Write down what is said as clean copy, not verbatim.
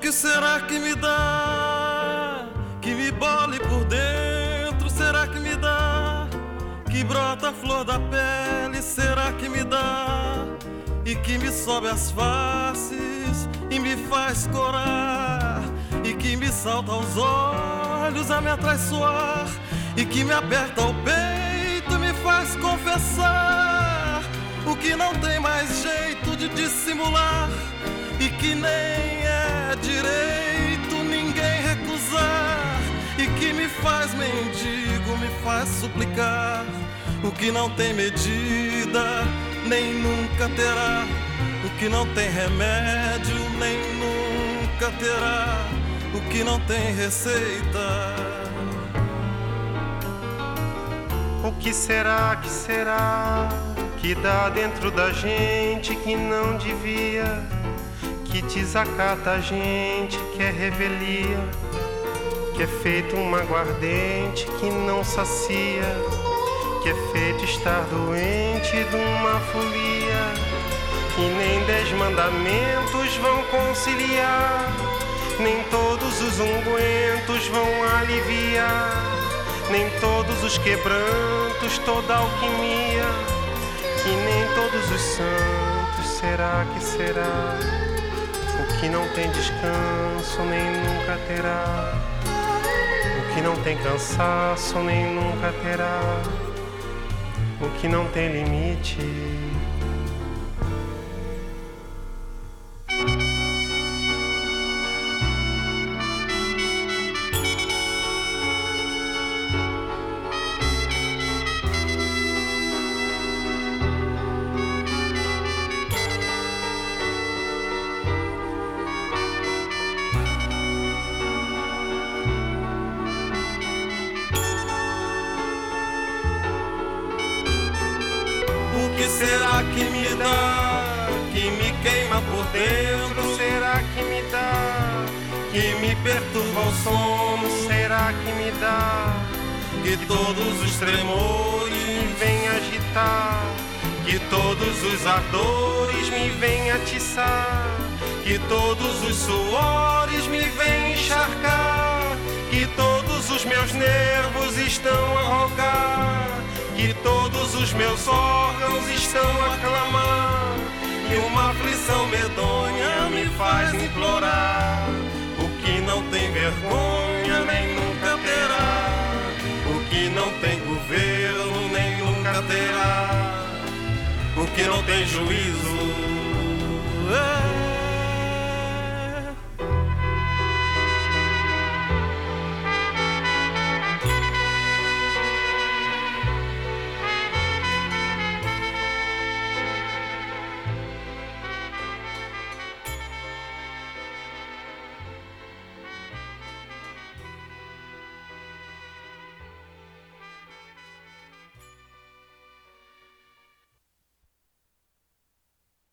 que será que me dá, que me bole por dentro? Será que me dá, que brota a flor da pele? Será que me dá, e que me sobe as faces e me faz corar, e que me salta aos olhos a me atraiçoar, e que me aperta o peito e me faz confessar o que não tem mais jeito de dissimular, e que nem é direito ninguém recusar, e que me faz mendigo, me faz suplicar o que não tem medida, nem nunca terá, o que não tem remédio, nem nunca terá, o que não tem receita. O que será que dá dentro da gente que não devia, que desacata a gente, que é revelia, que é feito uma aguardente que não sacia, que é feito estar doente de uma folia, que nem 10 mandamentos vão conciliar, nem todos os ungüentos vão aliviar, nem todos os quebrantos, toda alquimia, que nem todos os santos. Será que será o que não tem descanso, nem nunca terá, o que não tem cansaço, nem nunca terá, o que não tem limite. O que será que me dá, que me queima por dentro? Será que me dá, que me perturba o sono? será que me dá, que todos os tremores me vem agitar, que todos os ardores me vem atiçar, que todos os suores me vêm encharcar, que todos os meus nervos estão a rogar, que todos os meus órgãos estão a clamar, e uma aflição medonha me faz implorar o que não tem vergonha, nem nunca terá, o que não tem governo, nem nunca terá, o que não tem juízo,